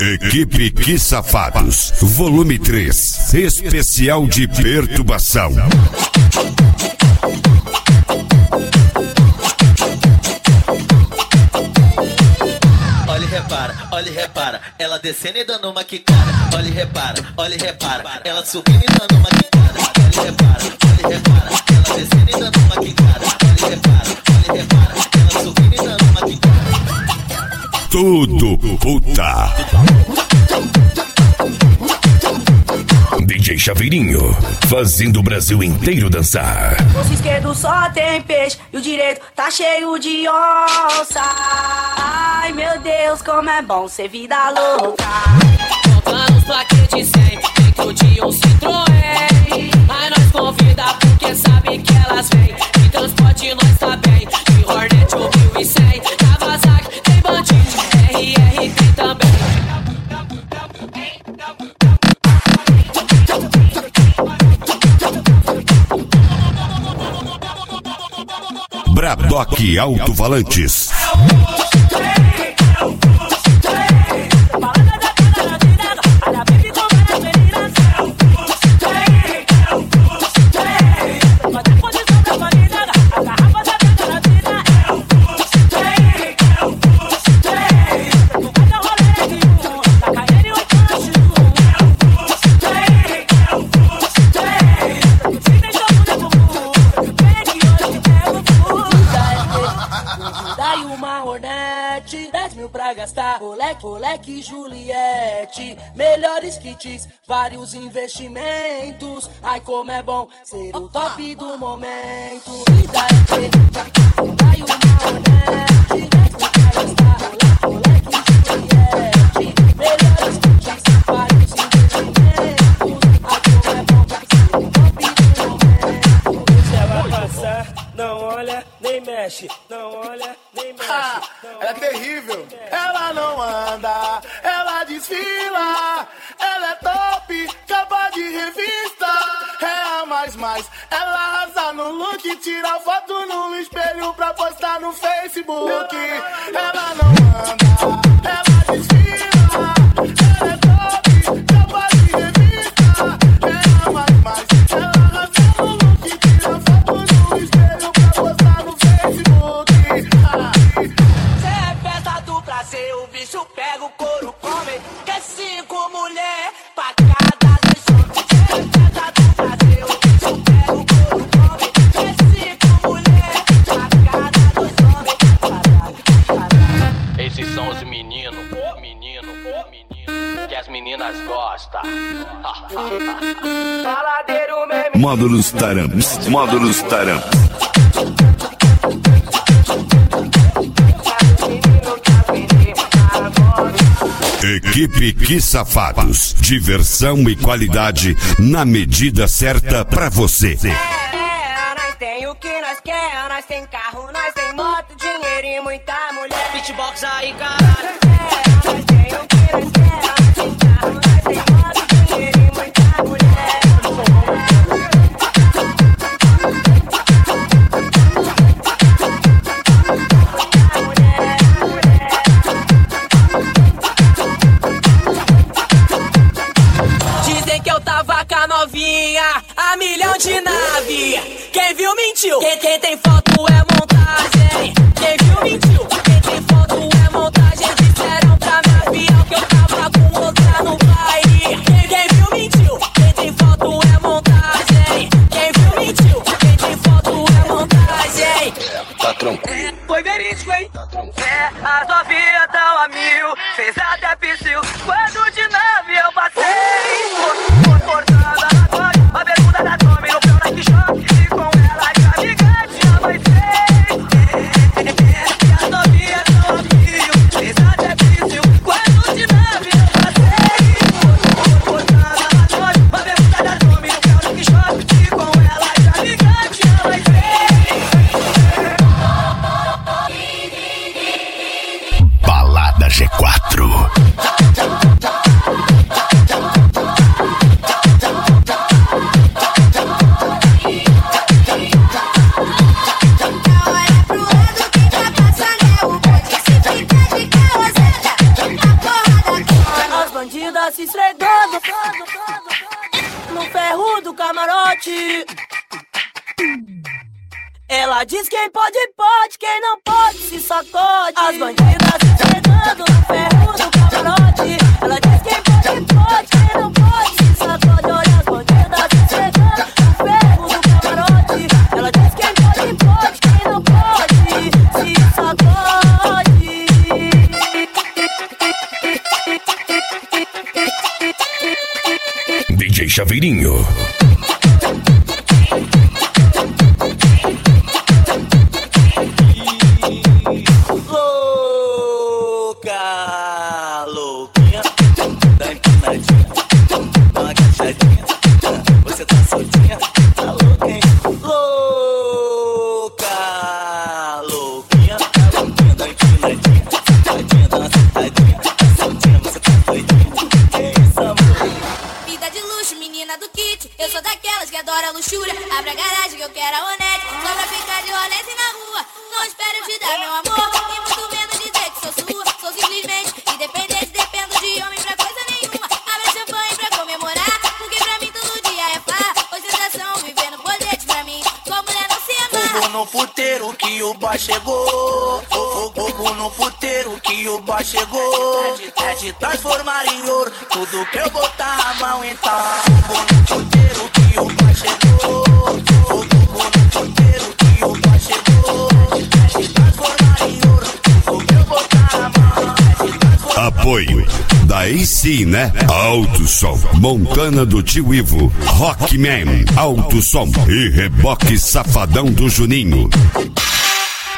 Equipe Que Safados, volume 3, especial de perturbação. Olha e repara, ela descendo e dando uma quicada. Olha e repara, ela subindo e dando uma quicada. Olha e repara, ela descendo e dando uma quicada. Olha e repara, ela subindo e dando uma quicada. Tudo puta. DJ Chaveirinho, fazendo o Brasil inteiro dançar. O esquerdo só tem peixe e o direito tá cheio de onça. Ai meu Deus, como é bom ser vida louca. Comprando os paquetes 100, dentro de um Citroën. Aí nós convida porque sabe que elas vêm. De transporte nós tá bem, de Hornet ou 1100. Kawasaki tem bandido, RR tem também. Bradock Alto-Falantes. Moleque Juliette, melhores kits, vários investimentos. Ai como é bom ser o top do momento. Dai uma honete, moleque Juliette, melhores kits, vários investimentos. Ai como é bom ser o top do momento. Você vai passar, não olha nem mexe, não olha nem mexe. Ela é terrível. Ela não anda, ela desfila. Ela é top, capa de revista. É a mais. Ela arrasa no look, tira foto no espelho pra postar no Facebook. Ela não anda, ela desfila. Ela é top, capa de revista. É a mais. Ela arrasa no look, tira foto no espelho pra postar no Facebook. O bicho pega o couro, come. Quer 5 mulher pra cada 2 homens. Festa do Brasil, o bicho pega o couro, come. Quer 5 mulher pra cada 2 homens. Esses são os meninos que as meninas gostam. Baladeiro mesmo. Módulos Taramps. Equipe Que Safados, diversão e qualidade na medida certa pra você. Nós tem o que nós quer, nós tem carro, nós tem moto, dinheiro e muita mulher. Beatbox aí, caralho. Nós tem o que nós quer, nós tem carro, nós tem moto, dinheiro e muita mulher. Novinha, a milhão de nave. Quem viu mentiu. Quem tem foto é montagem. Quem viu mentiu. Quem tem foto é montagem. Disseram pra minha fiel que eu tava com outra no baile. Quem viu mentiu. Quem tem foto é montagem. Quem viu mentiu. Quem tem foto é montagem. Tá tranquilo. Foi verídico, hein? As novinhas tão a 1000. Fez até piscil. Quando de nave eu passei. Cortada na cor, a bermuda da Tommy no pé Nike Shop. E com ela de amigante já vai ser. E as novinhas tão a 1000. Fez até piscil. Quando de nave eu passei. Cortada na cor, a bermuda da Tommy no pé Nike Shop. E com ela de amigante já vai ser. Balada G4. pode. Ela diz quem pode, pode, quem não pode, se sacode. As bandidas se chegando no ferro do camarote. Ela diz quem pode, pode, quem não pode, se sacode. Olha as bandidas se chegando no ferro do camarote. Ela diz quem pode, pode, quem não pode, se sacode. DJ Chaveirinho. Louca, louquinha, dá empinadinha, dá uma agachadinha. Você tá soltinha, tá louca, hein? Louca, louquinha, dá empinadinha, sentadinha, dá uma sentadinha. Tá soltinha, você tá doidinha. Que isso, amor? Vida de luxo, menina do kit. Eu sou daquelas que adora luxúria. Abre a garagem que eu quero a Onete. Só pra ficar de rolete na rua. Não espero te dar meu amor e muito menos dizer que sou sua. Sou simplesmente independente, dependo de homem pra coisa nenhuma. Abre champanhe pra comemorar, porque pra mim todo dia é farra. Ostentação, vivendo colete pra mim. Sua mulher não se amarra. Fogo no puteiro que o boy chegou. Fogo no puteiro que o boy chegou. É de transformar em ouro tudo que eu botar a mão então. Fogo no puteiro que o boy chegou. Fogo no puteiro que o boy chegou. É de transformar em ouro tudo que eu botar a mão. Apoio da AC, né? Alto Som, Montana do Tio Ivo, Rockman, Alto Som e Reboque Safadão do Juninho.